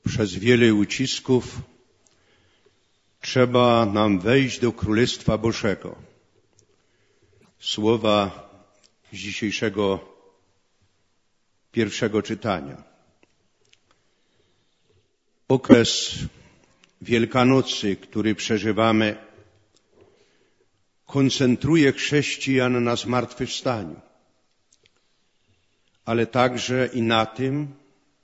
Przez wiele ucisków trzeba nam wejść do Królestwa Bożego. Słowa z dzisiejszego pierwszego czytania. Okres Wielkanocy, który przeżywamy, koncentruje chrześcijan na zmartwychwstaniu, ale także i na tym,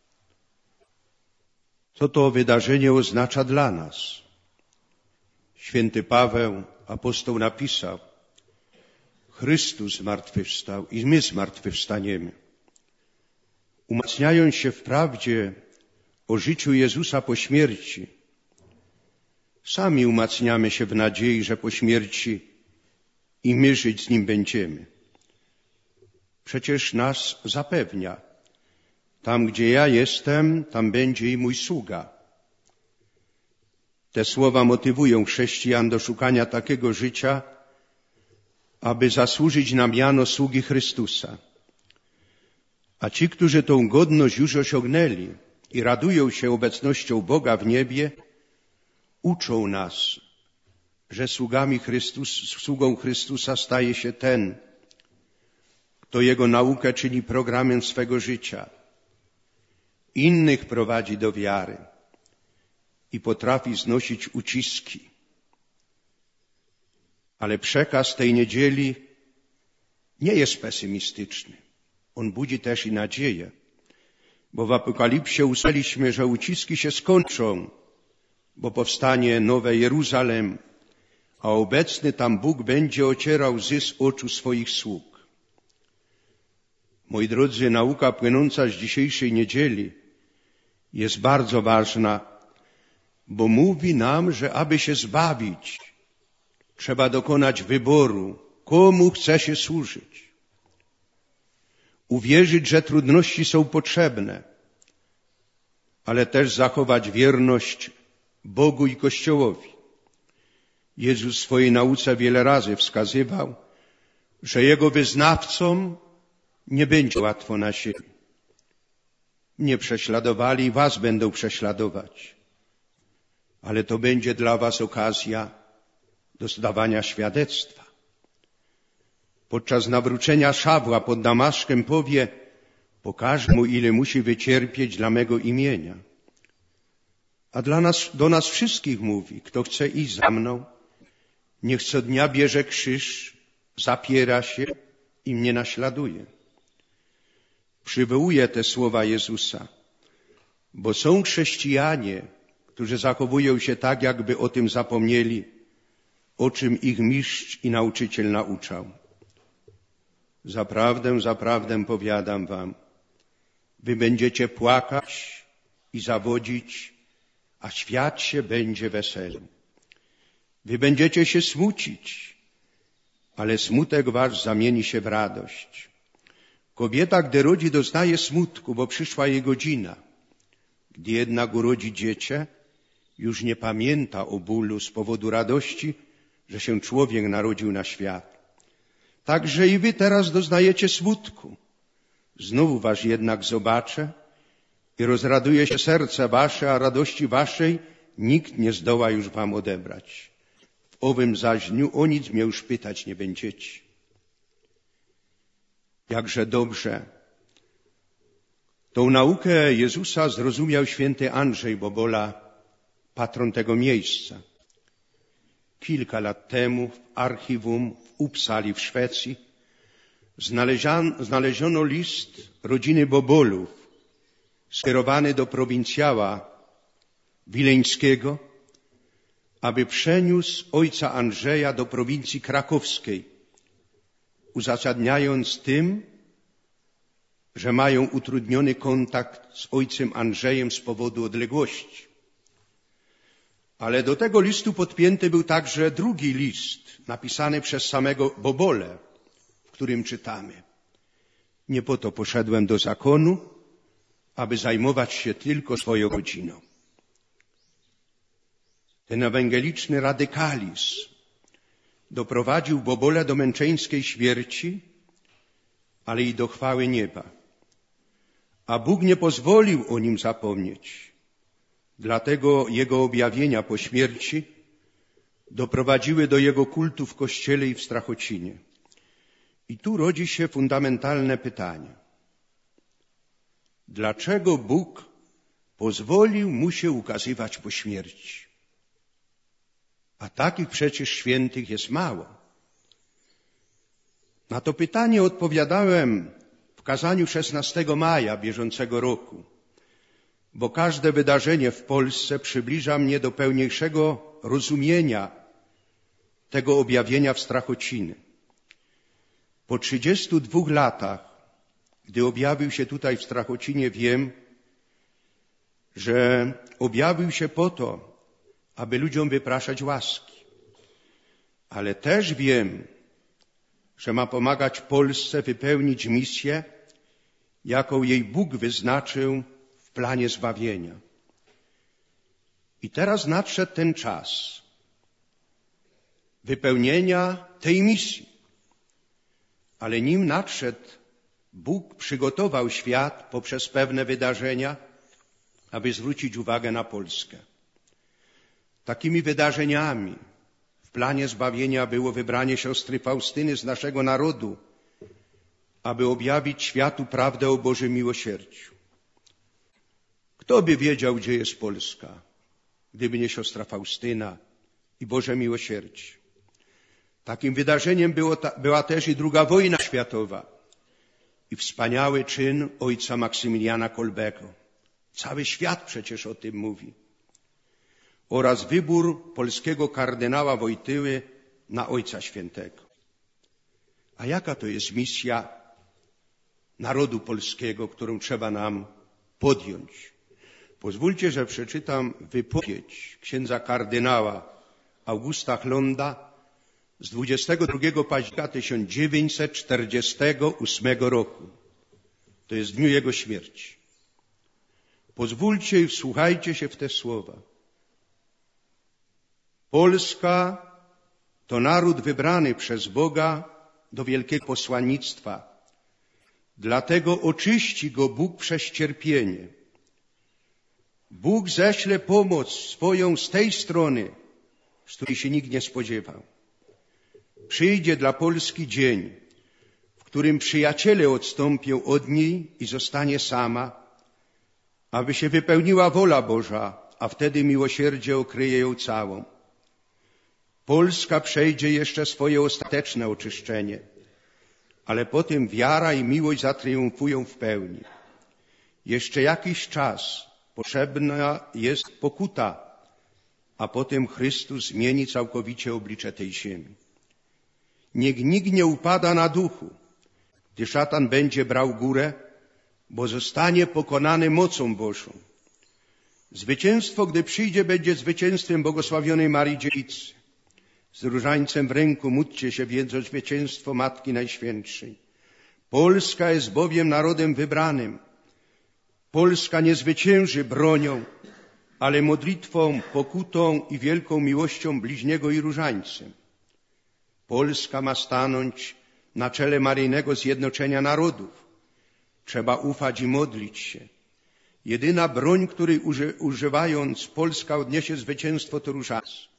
co to wydarzenie oznacza dla nas. Święty Paweł, apostoł, napisał: Chrystus zmartwychwstał i my zmartwychwstaniemy. Umacniając się w prawdzie o życiu Jezusa po śmierci, sami umacniamy się w nadziei, że po śmierci i my żyć z Nim będziemy. Przecież nas zapewnia: tam, gdzie ja jestem, tam będzie i mój sługa. Te słowa motywują chrześcijan do szukania takiego życia, aby zasłużyć na miano sługi Chrystusa. A ci, którzy tą godność już osiągnęli i radują się obecnością Boga w niebie, uczą nas, że sługą Chrystusa staje się ten, kto Jego naukę czyni programem swego życia, innych prowadzi do wiary i potrafi znosić uciski. Ale przekaz tej niedzieli nie jest pesymistyczny. On budzi też i nadzieję, bo w Apokalipsie usłyszeliśmy, że uciski się skończą, bo powstanie nowe Jeruzalem, a obecny tam Bóg będzie ocierał łzy z oczu swoich sług. Moi drodzy, nauka płynąca z dzisiejszej niedzieli jest bardzo ważna, bo mówi nam, że aby się zbawić, trzeba dokonać wyboru, komu chce się służyć. Uwierzyć, że trudności są potrzebne, ale też zachować wierność Bogu i Kościołowi. Jezus w swojej nauce wiele razy wskazywał, że Jego wyznawcom nie będzie łatwo na ziemi. Mnie prześladowali i was będą prześladować. Ale to będzie dla was okazja do zdawania świadectwa. Podczas nawrócenia Szawła pod Damaszkiem powie: pokażę mu, ile musi wycierpieć dla mego imienia. A do nas wszystkich mówi: kto chce iść za mną, niech co dnia bierze krzyż, zapiera się i mnie naśladuje. Przywołuję te słowa Jezusa, bo są chrześcijanie, którzy zachowują się tak, jakby o tym zapomnieli, o czym ich mistrz i nauczyciel nauczał. Zaprawdę, zaprawdę powiadam wam, wy będziecie płakać i zawodzić, a świat się będzie weselił. Wy będziecie się smucić, ale smutek wasz zamieni się w radość. Kobieta, gdy rodzi, doznaje smutku, bo przyszła jej godzina. Gdy jednak urodzi dziecię, już nie pamięta o bólu z powodu radości, że się człowiek narodził na świat. Także i wy teraz doznajecie smutku. Znowu was jednak zobaczę i rozraduje się serce wasze, a radości waszej nikt nie zdoła już wam odebrać. W owym zaś dniu o nic mnie już pytać nie będziecie. Jakże dobrze tą naukę Jezusa zrozumiał święty Andrzej Bobola, patron tego miejsca. Kilka lat temu w archiwum w Uppsali w Szwecji znaleziono list rodziny Bobolów skierowany do prowincjała wileńskiego, aby przeniósł ojca Andrzeja do prowincji krakowskiej, uzasadniając tym, że mają utrudniony kontakt z ojcem Andrzejem z powodu odległości. Ale do tego listu podpięty był także drugi list, napisany przez samego Bobole, w którym czytamy: nie po to poszedłem do zakonu, aby zajmować się tylko swoją rodziną. Ten ewangeliczny radykalizm doprowadził Bobole do męczeńskiej śmierci, ale i do chwały nieba. A Bóg nie pozwolił o nim zapomnieć. Dlatego jego objawienia po śmierci doprowadziły do jego kultu w Kościele i w Strachocinie. I tu rodzi się fundamentalne pytanie. Dlaczego Bóg pozwolił mu się ukazywać po śmierci? A takich przecież świętych jest mało. Na to pytanie odpowiadałem w kazaniu 16 maja bieżącego roku, bo każde wydarzenie w Polsce przybliża mnie do pełniejszego rozumienia tego objawienia w Strachociny. Po 32 latach, gdy objawił się tutaj w Strachocinie, wiem, że objawił się po to, aby ludziom wypraszać łaski. Ale też wiem, że ma pomagać Polsce wypełnić misję, jaką jej Bóg wyznaczył w planie zbawienia. I teraz nadszedł ten czas wypełnienia tej misji. Ale nim nadszedł, Bóg przygotował świat poprzez pewne wydarzenia, aby zwrócić uwagę na Polskę. Takimi wydarzeniami w planie zbawienia było wybranie siostry Faustyny z naszego narodu, aby objawić światu prawdę o Bożym miłosierdziu. Kto by wiedział, gdzie jest Polska, gdyby nie siostra Faustyna i Boże miłosierdzie? Takim wydarzeniem była też i II wojna światowa i wspaniały czyn ojca Maksymiliana Kolbego. Cały świat przecież o tym mówi. Oraz wybór polskiego kardynała Wojtyły na Ojca Świętego. A jaka to jest misja narodu polskiego, którą trzeba nam podjąć? Pozwólcie, że przeczytam wypowiedź księdza kardynała Augusta Chlonda z 22 października 1948 roku. To jest w dniu jego śmierci. Pozwólcie i wsłuchajcie się w te słowa. Polska to naród wybrany przez Boga do wielkiego posłannictwa. Dlatego oczyści go Bóg przez cierpienie. Bóg ześle pomoc swoją z tej strony, z której się nikt nie spodziewał. Przyjdzie dla Polski dzień, w którym przyjaciele odstąpią od niej i zostanie sama, aby się wypełniła wola Boża, a wtedy miłosierdzie okryje ją całą. Polska przejdzie jeszcze swoje ostateczne oczyszczenie, ale potem wiara i miłość zatriumfują w pełni. Jeszcze jakiś czas potrzebna jest pokuta, a potem Chrystus zmieni całkowicie oblicze tej ziemi. Niech nikt nie upada na duchu, gdy szatan będzie brał górę, bo zostanie pokonany mocą Bożą. Zwycięstwo, gdy przyjdzie, będzie zwycięstwem błogosławionej Marii Dziewicy. Z różańcem w ręku módlcie się więc o zwycięstwo Matki Najświętszej. Polska jest bowiem narodem wybranym. Polska nie zwycięży bronią, ale modlitwą, pokutą i wielką miłością bliźniego i różańcem. Polska ma stanąć na czele maryjnego zjednoczenia narodów. Trzeba ufać i modlić się. Jedyna broń, której używając Polska odniesie zwycięstwo, to różańc.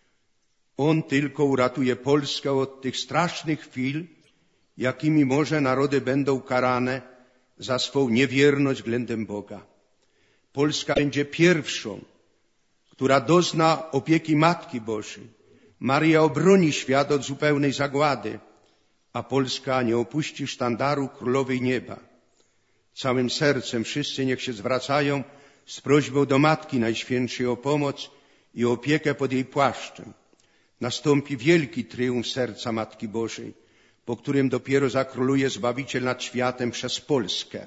On tylko uratuje Polskę od tych strasznych chwil, jakimi może narody będą karane za swą niewierność względem Boga. Polska będzie pierwszą, która dozna opieki Matki Bożej. Maryja obroni świat od zupełnej zagłady, a Polska nie opuści sztandaru Królowej Nieba. Całym sercem wszyscy niech się zwracają z prośbą do Matki Najświętszej o pomoc i opiekę pod jej płaszczem. Nastąpi wielki triumf serca Matki Bożej, po którym dopiero zakróluje Zbawiciel nad światem przez Polskę.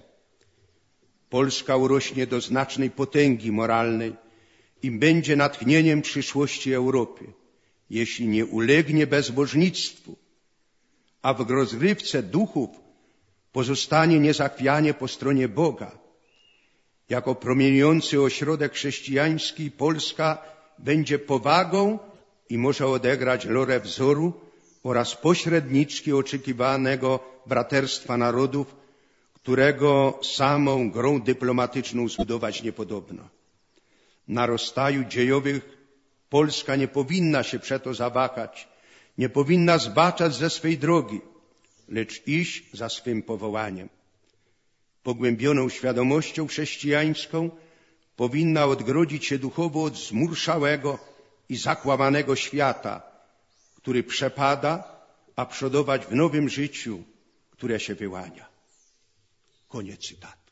Polska urośnie do znacznej potęgi moralnej i będzie natchnieniem przyszłości Europy, jeśli nie ulegnie bezbożnictwu, a w rozrywce duchów pozostanie niezachwianie po stronie Boga. Jako promieniejący ośrodek chrześcijański Polska będzie powagą i może odegrać rolę wzoru oraz pośredniczki oczekiwanego braterstwa narodów, którego samą grą dyplomatyczną zbudować niepodobno. Na rozstaju dziejowych Polska nie powinna się przeto zawahać, nie powinna zbaczać ze swej drogi, lecz iść za swym powołaniem. Pogłębioną świadomością chrześcijańską powinna odgrodzić się duchowo od zmurszałego i zakłamanego świata, który przepada, a przodować w nowym życiu, które się wyłania. Koniec cytatu.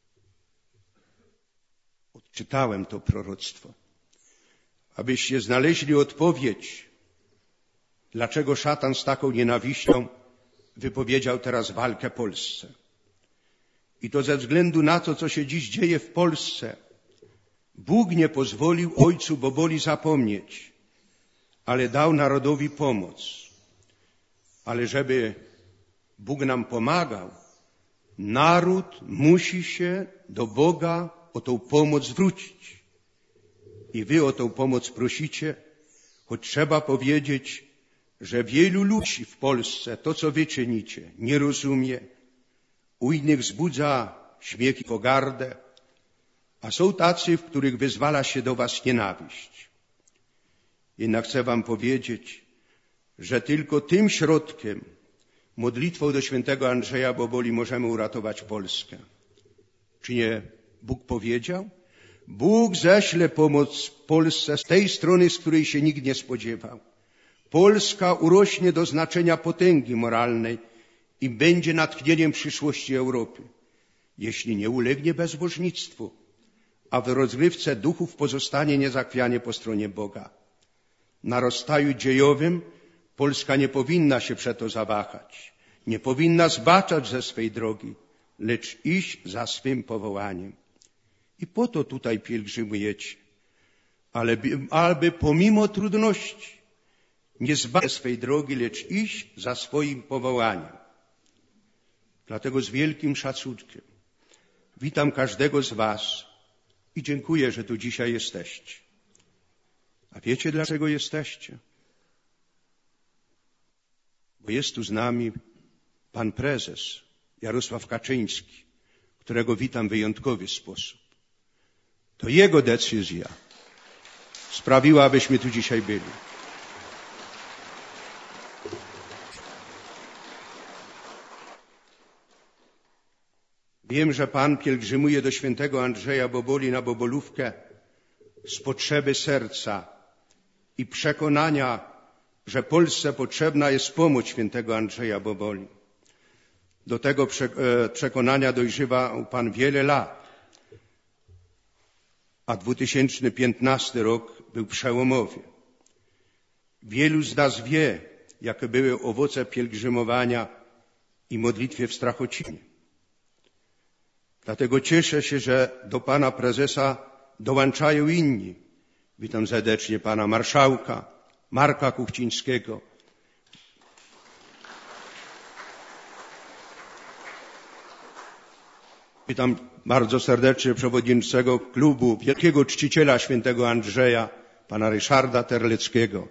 Odczytałem to proroctwo, abyście znaleźli odpowiedź, dlaczego szatan z taką nienawiścią wypowiedział teraz walkę Polsce. I to ze względu na to, co się dziś dzieje w Polsce. Bóg nie pozwolił ojcu Boboli zapomnieć, ale dał narodowi pomoc. Ale żeby Bóg nam pomagał, naród musi się do Boga o tą pomoc zwrócić. I wy o tą pomoc prosicie, choć trzeba powiedzieć, że wielu ludzi w Polsce to, co wy czynicie, nie rozumie, u innych wzbudza śmiech i pogardę, a są tacy, w których wyzwala się do was nienawiść. Jednak chcę wam powiedzieć, że tylko tym środkiem, modlitwą do świętego Andrzeja Boboli możemy uratować Polskę. Czy nie Bóg powiedział? Bóg ześle pomoc Polsce z tej strony, z której się nikt nie spodziewał. Polska urośnie do znaczenia potęgi moralnej i będzie natchnieniem przyszłości Europy, jeśli nie ulegnie bezbożnictwu, a w rozrywce duchów pozostanie niezachwianie po stronie Boga. Na rozstaju dziejowym Polska nie powinna się przeto zawahać, nie powinna zbaczać ze swej drogi, lecz iść za swym powołaniem. I po to tutaj pielgrzymujecie, aby pomimo trudności nie zbaczać swej drogi, lecz iść za swoim powołaniem. Dlatego z wielkim szacunkiem witam każdego z was i dziękuję, że tu dzisiaj jesteście. A wiecie, dlaczego jesteście? Bo jest tu z nami pan prezes Jarosław Kaczyński, którego witam w wyjątkowy sposób. To jego decyzja sprawiła, abyśmy tu dzisiaj byli. Wiem, że pan pielgrzymuje do świętego Andrzeja Boboli na Bobolówkę z potrzeby serca i przekonania, że Polsce potrzebna jest pomoc świętego Andrzeja Boboli. Do tego przekonania dojrzewał pan wiele lat, a 2015 rok był przełomowy. Wielu z nas wie, jakie były owoce pielgrzymowania i modlitwy w Strachocinie. Dlatego cieszę się, że do pana prezesa dołączają inni. Witam serdecznie pana marszałka Marka Kuchcińskiego. Witam bardzo serdecznie przewodniczącego klubu, wielkiego czciciela świętego Andrzeja, pana Ryszarda Terleckiego.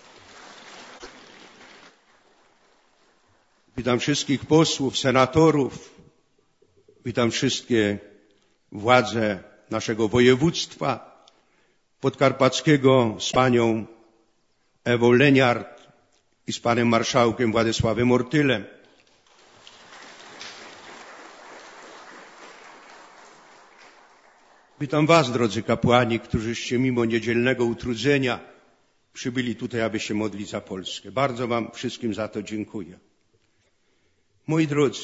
Witam wszystkich posłów, senatorów. Witam wszystkie władze naszego województwa podkarpackiego z panią Ewą Leniart i z panem marszałkiem Władysławem Ortylem. Witam was, drodzy kapłani, którzyście mimo niedzielnego utrudnienia przybyli tutaj, aby się modlić za Polskę. Bardzo wam wszystkim za to dziękuję. Moi drodzy,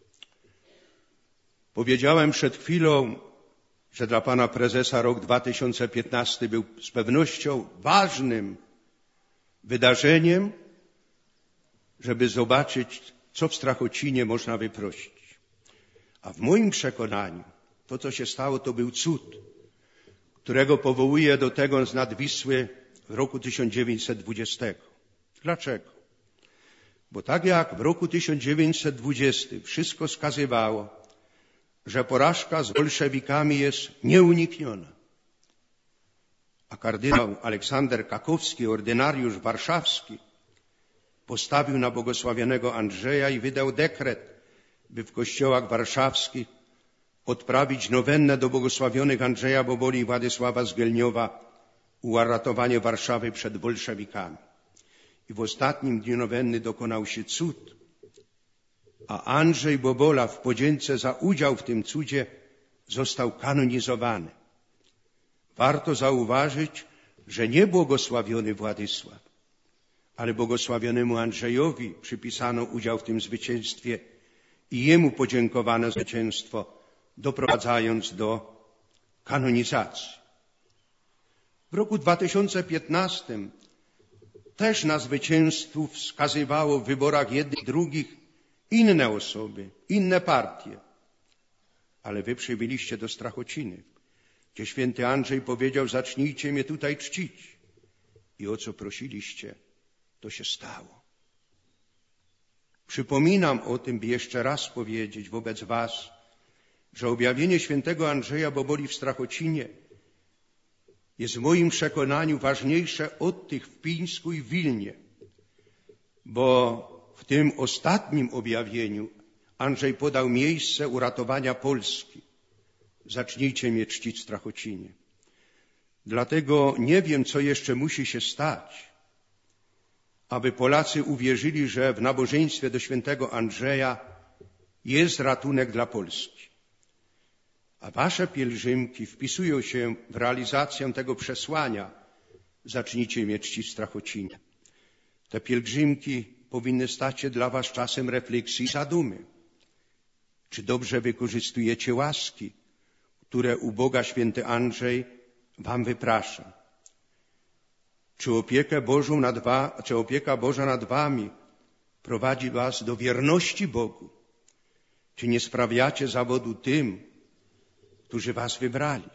powiedziałem przed chwilą, że dla pana prezesa rok 2015 był z pewnością ważnym wydarzeniem, żeby zobaczyć, co w Strachocinie można wyprosić. A w moim przekonaniu to, co się stało, to był cud, którego powołuję do tego z nad Wisły w roku 1920. Dlaczego? Bo tak jak w roku 1920 wszystko wskazywało, że porażka z bolszewikami jest nieunikniona, a kardynał Aleksander Kakowski, ordynariusz warszawski, postawił na błogosławionego Andrzeja i wydał dekret, by w kościołach warszawskich odprawić nowennę do błogosławionych Andrzeja Boboli i Władysława Zgelniowa, uratowanie Warszawy przed bolszewikami. I w ostatnim dniu nowenny dokonał się cud, a Andrzej Bobola w podzięce za udział w tym cudzie został kanonizowany. Warto zauważyć, że nie błogosławiony Władysław, ale błogosławionemu Andrzejowi przypisano udział w tym zwycięstwie i jemu podziękowano za zwycięstwo, doprowadzając do kanonizacji. W roku 2015 też na zwycięzców wskazywało w wyborach jednych, drugich inne osoby, inne partie. Ale wy przybyliście do Strachociny, gdzie święty Andrzej powiedział: zacznijcie mnie tutaj czcić. I o co prosiliście, to się stało. Przypominam o tym, by jeszcze raz powiedzieć wobec was, że objawienie świętego Andrzeja Boboli w Strachocinie jest w moim przekonaniu ważniejsze od tych w Pińsku i w Wilnie, bo w tym ostatnim objawieniu Andrzej podał miejsce uratowania Polski. Zacznijcie mnie czcić w Strachocinie. Dlatego nie wiem, co jeszcze musi się stać, aby Polacy uwierzyli, że w nabożeństwie do świętego Andrzeja jest ratunek dla Polski. A wasze pielgrzymki wpisują się w realizację tego przesłania: zacznijcie mnie czcić w Strachocinie. Te pielgrzymki powinny stać się dla was czasem refleksji i zadumy. Czy dobrze wykorzystujecie łaski, które u Boga święty Andrzej wam wyprasza? Czy opieka Boża nad wami prowadzi was do wierności Bogu? Czy nie sprawiacie zawodu tym, którzy was wybrali?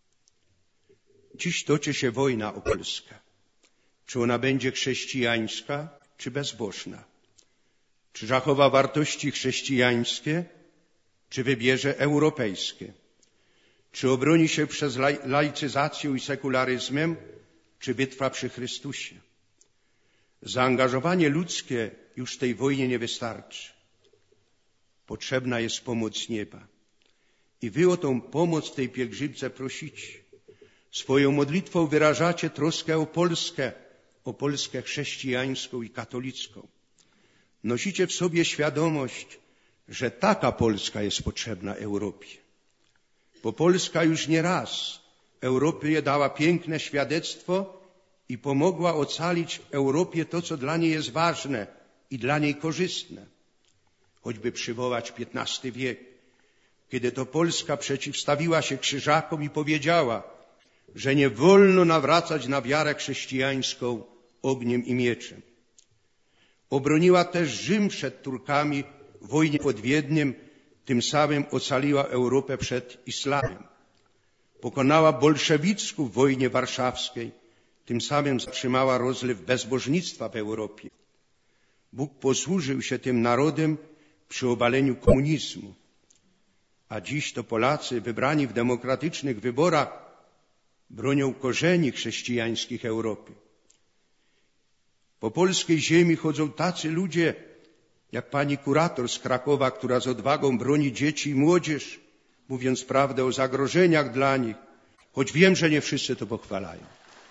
Dziś toczy się wojna o Polskę. Czy ona będzie chrześcijańska, czy bezbożna? Czy zachowa wartości chrześcijańskie, czy wybierze europejskie? Czy obroni się przez laicyzację i sekularyzmem, czy wytrwa przy Chrystusie? Zaangażowanie ludzkie już w tej wojnie nie wystarczy. Potrzebna jest pomoc nieba. I wy o tą pomoc w tej pielgrzymce prosicie. Swoją modlitwą wyrażacie troskę o Polskę chrześcijańską i katolicką. Nosicie w sobie świadomość, że taka Polska jest potrzebna Europie. Bo Polska już nie raz Europie dała piękne świadectwo i pomogła ocalić w Europie to, co dla niej jest ważne i dla niej korzystne. Choćby przywołać XV wiek, kiedy to Polska przeciwstawiła się krzyżakom i powiedziała, że nie wolno nawracać na wiarę chrześcijańską ogniem i mieczem. Obroniła też Rzym przed Turkami w wojnie pod Wiedniem, tym samym ocaliła Europę przed islamem. Pokonała bolszewicków w wojnie warszawskiej, tym samym zatrzymała rozlew bezbożnictwa w Europie. Bóg posłużył się tym narodem przy obaleniu komunizmu. A dziś to Polacy wybrani w demokratycznych wyborach bronią korzeni chrześcijańskich Europy. Po polskiej ziemi chodzą tacy ludzie, jak pani kurator z Krakowa, która z odwagą broni dzieci i młodzież, mówiąc prawdę o zagrożeniach dla nich, choć wiem, że nie wszyscy to pochwalają.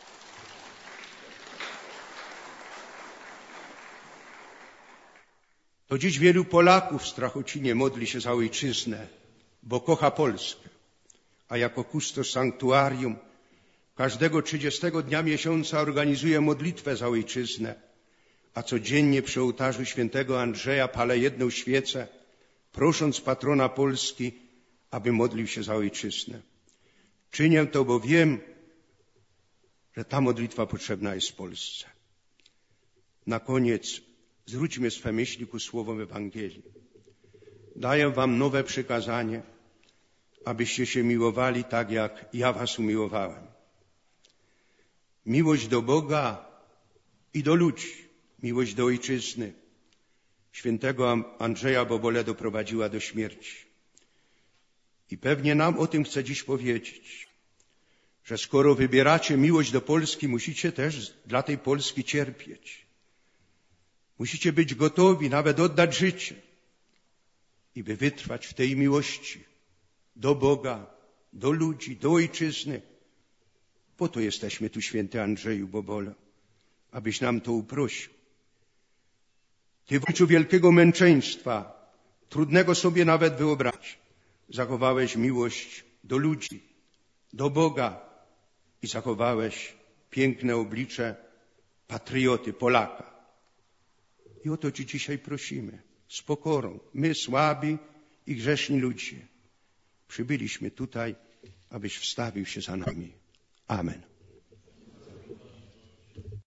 To dziś wielu Polaków w Strachocinie modli się za ojczyznę, bo kocha Polskę, a jako kustosz sanktuarium każdego 30 dnia miesiąca organizuje modlitwę za ojczyznę, a codziennie przy ołtarzu świętego Andrzeja palę jedną świecę, prosząc patrona Polski, aby modlił się za ojczyznę. Czynię to, bo wiem, że ta modlitwa potrzebna jest Polsce. Na koniec zwróćmy swe myśli ku słowom Ewangelii. Daję wam nowe przykazanie, abyście się miłowali tak, jak ja was umiłowałem. Miłość do Boga i do ludzi, miłość do ojczyzny świętego Andrzeja Bobole doprowadziła do śmierci. I pewnie nam o tym chcę dziś powiedzieć, że skoro wybieracie miłość do Polski, musicie też dla tej Polski cierpieć. Musicie być gotowi nawet oddać życie i by wytrwać w tej miłości do Boga, do ludzi, do ojczyzny. Po to jesteśmy tu, święty Andrzeju Bobolo, abyś nam to uprosił. Ty w obliczu wielkiego męczeństwa, trudnego sobie nawet wyobrazić, zachowałeś miłość do ludzi, do Boga i zachowałeś piękne oblicze patrioty, Polaka. I o to Ci dzisiaj prosimy, z pokorą. My, słabi i grzeszni ludzie, przybyliśmy tutaj, abyś wstawił się za nami. Amen.